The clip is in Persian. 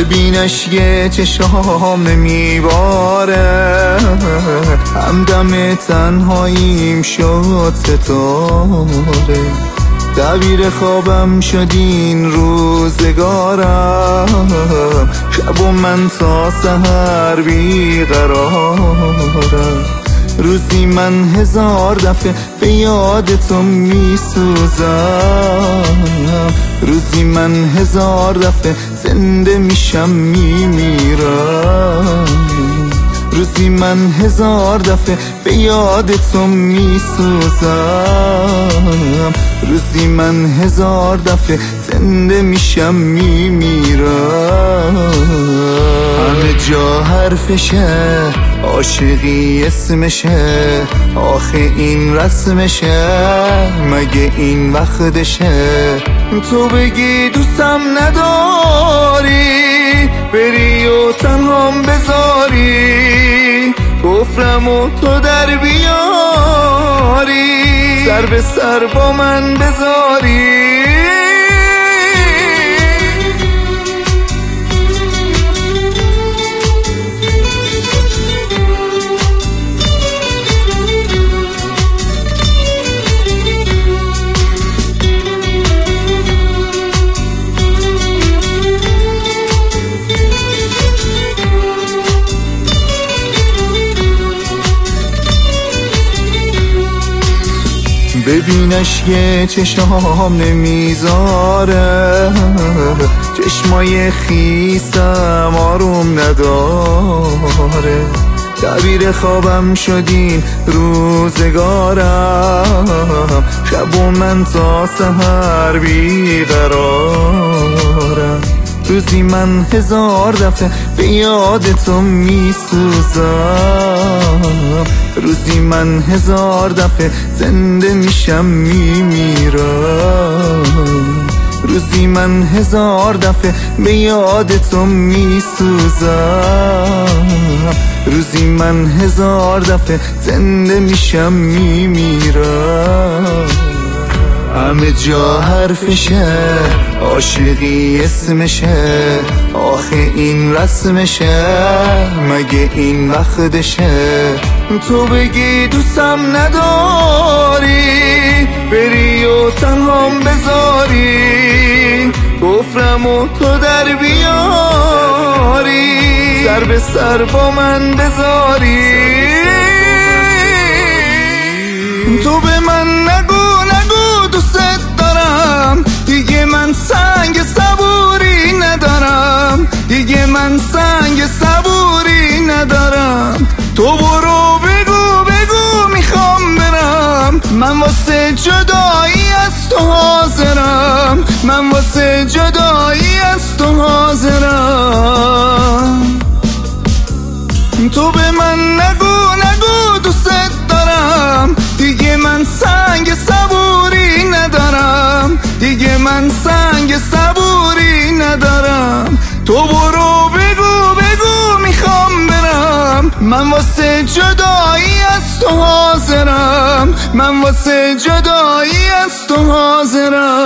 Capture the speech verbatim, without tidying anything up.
ببینش یه چشام نمیباره، همدم تنهاییم شد ستاره. تعبیر خوابم شد این روزگارم، شب و من تا سحر بیقرارم. روزی من هزار دفعه به یاد تو میسوزم، روزی من هزار دفعه زنده میشم میمیرم. روزی من هزار دفعه به یاد تو میسوزم، روزی من هزار دفعه زنده میشم میمیرم. همه جا حرفشه، عاشقی اسمشه، آخه این رسمشه، مگه این وقتشه؟ تو بگی دوستم نداری، بری و تنهام بذاری، کفرم و تو در بیاری، سر به سر با من بذاری. ببینش یه چشام نمیذاره، چشمای خیسم آروم نداره. تعبیر خوابم شدین روزگارم، شب و من تا سحر بیقرارم. روزی من هزار دفعه به یاد تو میسوزم، روزی من هزار دفعه زنده میشم میمیرم. روزی من هزار دفعه به یاد تو میسوزم، روزی من هزار دفعه زنده میشم میمیرم. همه جا حرفشه، عاشقی اسمشه، آخه این رسمشه، مگه این وقتشه؟ تو بگی دوستم نداری، بری و تنهام بذاری، کفرم و تو در بیاری، سر به سر با من بذاری. تو به من نگو نگو دوست دارم، دیگه من سنگ صبوری ندارم، دیگه من سنگ صبوری ندارم. تو برو بگو بگو میخوام برم، من واسه جدایی از تو حاضرم، من واسه جدایی از تو حاضرم. تو به من نگو نگو دوست دارم، دیگه من سنگ صبوری ندارم، دیگه من سنگ صبوری ندارم. تو برو بگو بگو میخوام برم، من واسه جدایی از تو حاضرم، من واسه جدایی از تو حاضرم.